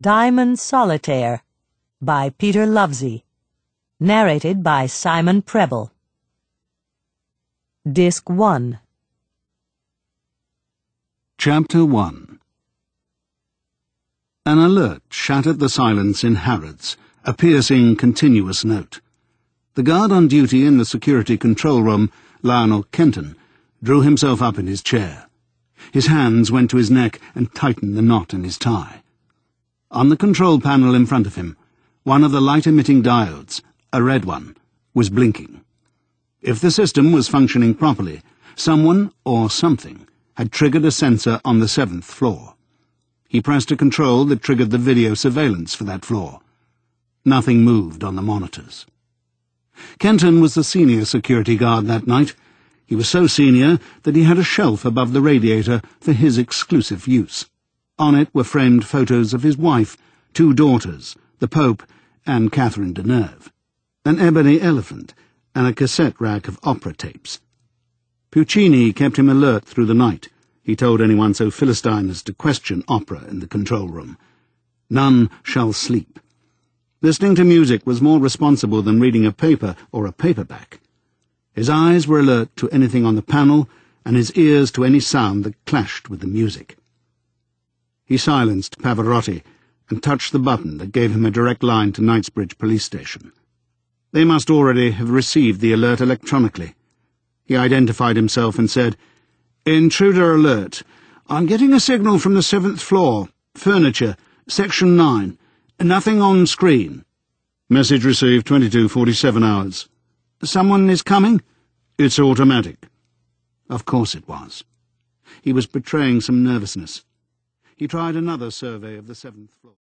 Diamond Solitaire by Peter Lovesey. Narrated by Simon Preble. Disc 1. Chapter 1. An alert shattered the silence in Harrods, a piercing, continuous note. The guard on duty in the security control room, Lionel Kenton, drew himself up in his chair. His hands went to his neck and tightened the knot in his tie. On the control panel in front of him, one of the light-emitting diodes, a red one, was blinking. If the system was functioning properly, someone or something had triggered a sensor on the 7th floor. He pressed a control that triggered the video surveillance for that floor. Nothing moved on the monitors. Kenton was the senior security guard that night. He was so senior that he had a shelf above the radiator for his exclusive use. On it were framed photos of his wife, 2 daughters, the Pope, and Catherine Deneuve, an ebony elephant, and a cassette rack of opera tapes. Puccini kept him alert through the night. He told anyone so philistine as to question opera in the control room. None shall sleep. Listening to music was more responsible than reading a paper or a paperback. His eyes were alert to anything on the panel, and his ears to any sound that clashed with the music. He silenced Pavarotti and touched the button that gave him a direct line to Knightsbridge police station. They must already have received the alert electronically. He identified himself and said, "Intruder alert. I'm getting a signal from the 7th floor. Furniture, section 9. Nothing on screen." "Message received 22:47 hours. "Someone is coming?" "It's automatic." Of course it was. He was betraying some nervousness. He tried another survey of the 7th floor.